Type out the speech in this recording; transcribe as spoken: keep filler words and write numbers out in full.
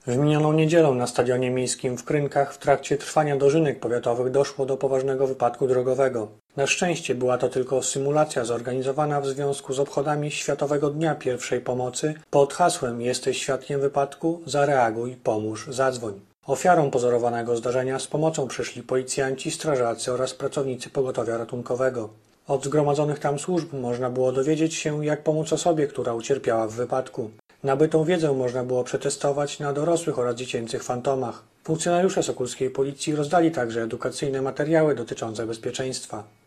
W minioną niedzielę na stadionie miejskim w Krynkach w trakcie trwania dożynek powiatowych doszło do poważnego wypadku drogowego. Na szczęście była to tylko symulacja zorganizowana w związku z obchodami Światowego Dnia Pierwszej Pomocy pod hasłem „Jesteś świadkiem wypadku? Zareaguj, pomóż, zadzwoń”. Ofiarą pozorowanego zdarzenia z pomocą przyszli policjanci, strażacy oraz pracownicy pogotowia ratunkowego. Od zgromadzonych tam służb można było dowiedzieć się, jak pomóc osobie, która ucierpiała w wypadku. Nabytą wiedzę można było przetestować na dorosłych oraz dziecięcych fantomach. Funkcjonariusze Sokólskiej Policji rozdali także edukacyjne materiały dotyczące bezpieczeństwa.